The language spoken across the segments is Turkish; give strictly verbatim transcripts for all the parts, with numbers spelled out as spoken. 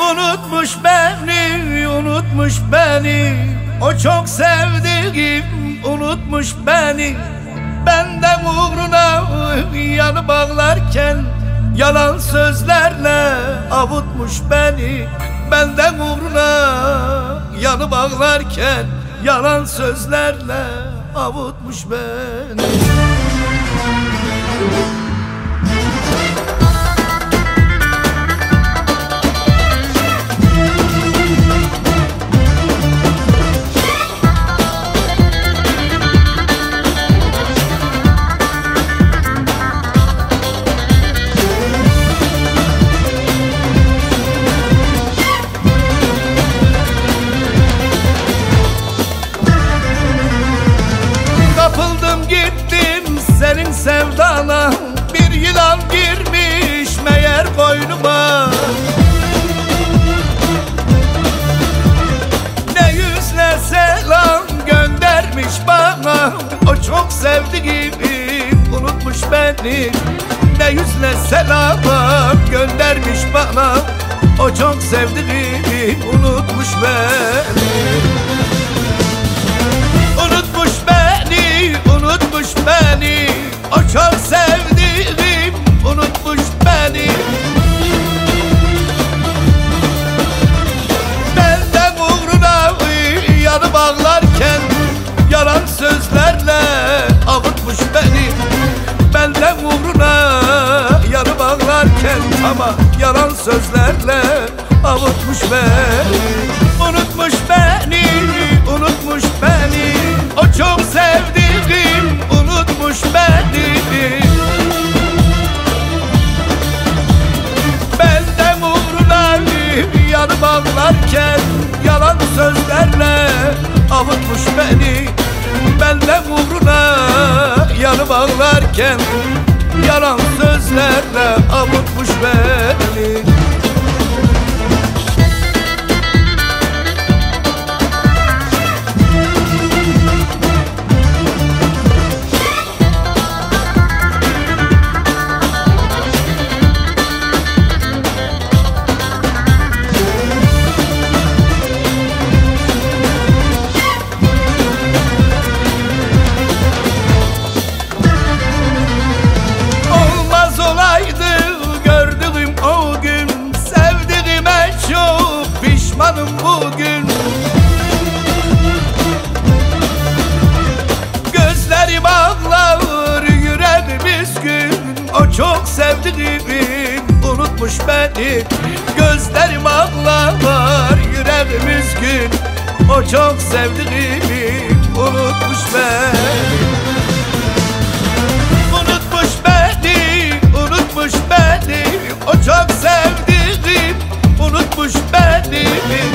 Unutmuş beni, unutmuş beni. O çok sevdiğim unutmuş beni. Benden uğruna yanı bağlarken yalan sözlerle avutmuş beni. Benden uğruna yanı bağlarken yalan sözlerle avutmuş beni. Senin sevdana bir yılan girmiş meğer koynuma. Ne yüzle selam göndermiş bana. O çok sevdiğim unutmuş beni. Ne yüzle selam göndermiş bana. O çok sevdiğim unutmuş beni. Unutmuş beni, unutmuş beni. O çok sevdiğim unutmuş beni. Benden uğruna yanı bağlarken yalan sözlerle avutmuş beni. Benden uğruna yanı bağlarken ama yalan sözlerle avutmuş beni. Unutmuş beni, unutmuş beni. O çok sevdiğim unutmuş beni. Benden uğruna yanı bağlarken yalan sözlerle avutmuş beni. Benden uğruna yanı bağlarken yalan sözlerle avutmuş beni. Pişmanım bugün. Gözlerim ağlar, yüreğim üzgün. O çok sevdiğim unutmuş beni. Gözlerim ağlar, yüreğim üzgün. O çok sevdiğim unutmuş beni. Unutmuş beni, unutmuş beni. O çok sevdiğim unutmuş beni.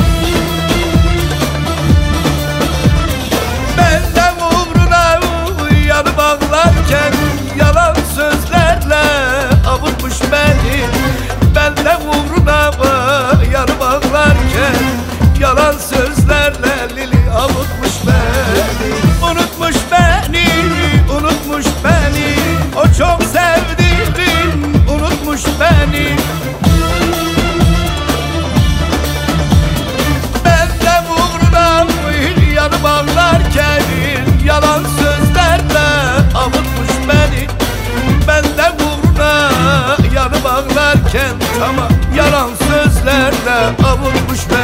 Benden uğruna yanı bağlarken yalan sözlerle avutmuş beni. Benden uğruna yanı bağlarken yalan sözlerle lili avutmuş beni. Unutmuş beni, unutmuş beni. O çok sevdiğim unutmuş beni. Bağlarken yalan sözlerle avutmuş beni. Benden uğruna yanı bağlarken tamam yalan sözlerle avutmuş beni.